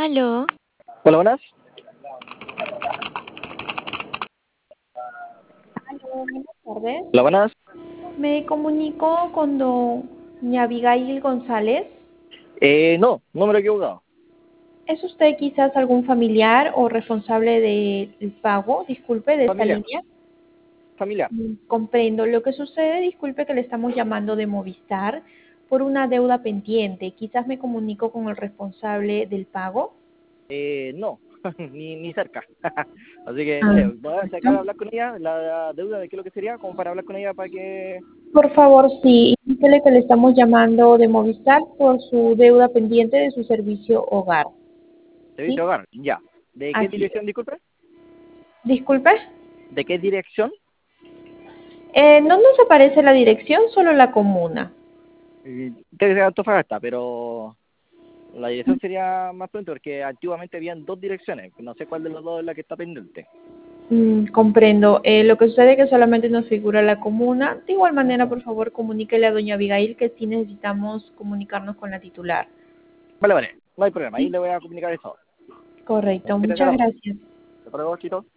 Aló, Hola, buenas. Aló, buenas tardes. Hola, buenas. Me comunico con doña Abigail González. No me lo he equivocado. ¿Es usted quizás algún familiar o responsable del pago, disculpe, de esta Familiar, línea? familiar. Comprendo. Lo que sucede, disculpe, que le estamos llamando de Movistar por una deuda pendiente. Quizás me comunico con el responsable del pago. No, ni cerca. Así que, no Ah, sé, voy a sacar a hablar con ella, la deuda de qué es lo que sería, como para hablar con ella para que... Por favor, sí, indíquele que le estamos llamando de Movistar por su deuda pendiente de su servicio hogar. Servicio de ¿Sí? hogar, ya. ¿De qué Así es. dirección, disculpe? Disculpe. ¿De qué dirección? No nos aparece la dirección, solo la comuna. Debe ser Antofagasta, pero la dirección sería más pronto, porque antiguamente habían dos direcciones. No sé cuál de los dos es la que está pendiente. Comprendo. Lo que sucede es que solamente nos figura la comuna. De igual manera, por favor, comuníquele a doña Abigail que sí necesitamos comunicarnos con la titular. Vale, no hay problema. Ahí ¿Sí? le voy a comunicar eso. Correcto. Muchas Muchas gracias. gracias. Hasta luego, chicos.